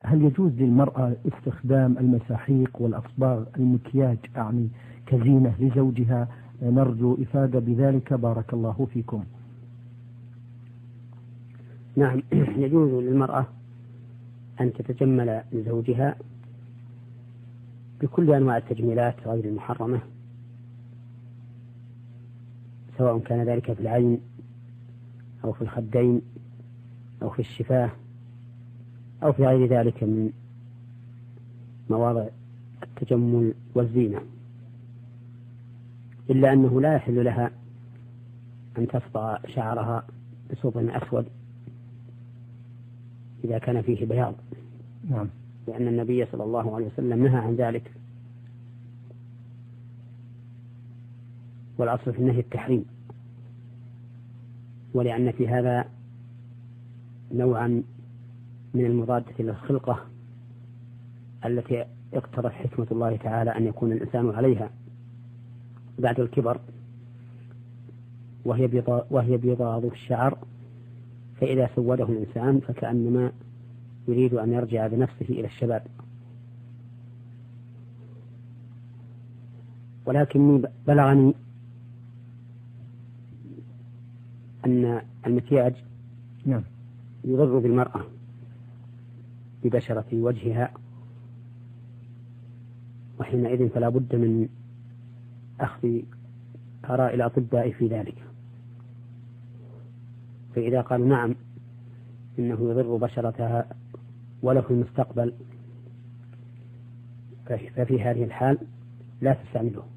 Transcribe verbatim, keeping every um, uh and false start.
هل يجوز للمرأة استخدام المساحيق والأصباغ المكياج يعني كزينة لزوجها؟ نرجو إفادة بذلك بارك الله فيكم. نعم، يجوز للمرأة أن تتجمل لزوجها بكل أنواع التجميلات غير المحرمة، سواء كان ذلك في العين أو في الخدين أو في الشفاه أو في غير ذلك من مواضع التجمل والزينة، إلا أنه لا يحل لها أن تصبغ شعرها بصبغ أسود إذا كان فيه بياض. نعم. لأن النبي صلى الله عليه وسلم نهى عن ذلك، والأصل في النهي التحريم، ولأن في هذا نوعا من المضادة للخلقة التي اقتضت حكمة الله تعالى أن يكون الإنسان عليها بعد الكبر، وهي بيضاء وهي بيضاء الشعر، فإذا سوده الإنسان فكأنما يريد أن يرجع بنفسه إلى الشباب. ولكني بلغني أن المكياج نعم يضر بالمرأة ببشرة وجهها، وحينئذ فلا بد من أخذ آراء الأطباء في ذلك. فإذا قالوا نعم إنه يضر بشرتها وله في المستقبل، ففي هذه الحال لا تستعمله.